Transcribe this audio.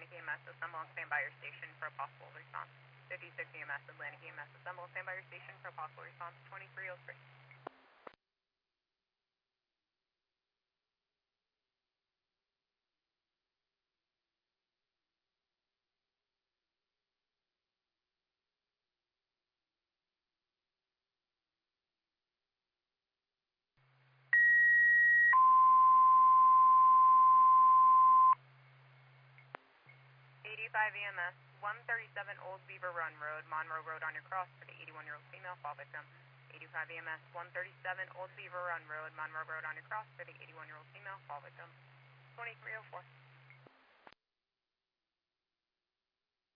Atlantic EMS, assemble and stand by your station for a possible response. 56 EMS, Atlantic EMS, assemble and stand by your station for a possible response. 2303. 85 EMS, 137 Old Beaver Run Road, Monroe Road on your cross for the 81-year-old female fall victim. 85 EMS, 137 Old Beaver Run Road, Monroe Road on your cross for the 81-year-old female fall victim. 2304.